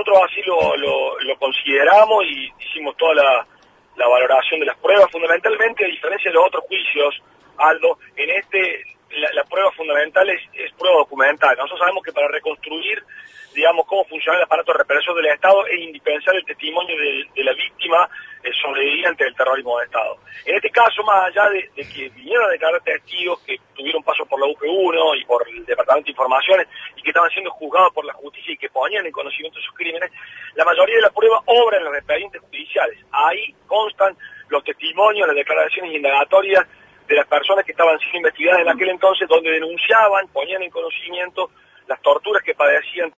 nosotros así lo consideramos y hicimos toda la valoración de las pruebas. Fundamentalmente, a diferencia de los otros juicios, Aldo, en la prueba fundamental es prueba documental. Nosotros sabemos que para reconstruir, digamos, cómo funciona el aparato represor del Estado es indispensable el testimonio de la víctima sobreviviente del terrorismo del Estado. En este caso, más allá de que vinieron a declarar testigos que tuvieron paso por la UP1 y por el Departamento de Informaciones y que estaban siendo juzgados por la justicia y que ponían en conocimiento de sus crímenes, la mayoría de la prueba obra en los expedientes judiciales. Ahí constan los testimonios, las declaraciones indagatorias de las personas que estaban siendo investigadas en aquel entonces, donde denunciaban, ponían en conocimiento las torturas que padecían